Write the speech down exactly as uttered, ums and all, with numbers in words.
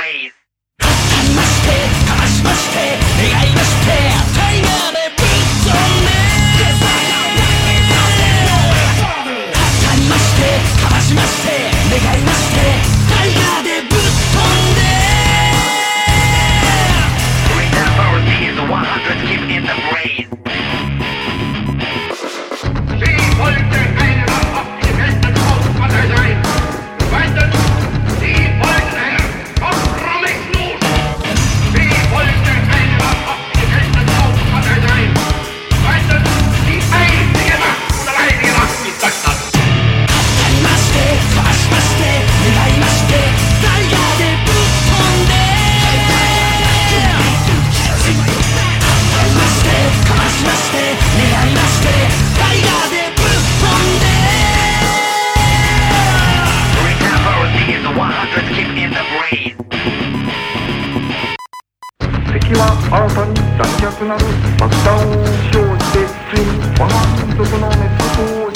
rays. かりましてかましまして願いましてタイガーでぶっ飛んでかりましてかましまして願いましてタイガーでぶっ飛んで Great authority is the one hundred keep in the brain. Sie wollte einer auf die Weltenaufwache sein. Zweitens, sie wollten Herr kompromisslos. Sie wollte einer auf die Weltenaufwache sein. Zweitens, die einzige Macht und alleinige Macht ist Deutschland. かりましてかましまして願いましてタイガーでぶっ飛んでかりましてかましまして願いましてタイガーでぶっ飛んで Great authority is the one hundred keep in the brain. 敵は新たに残虐なる爆弾を使用してついに我が民族の滅亡を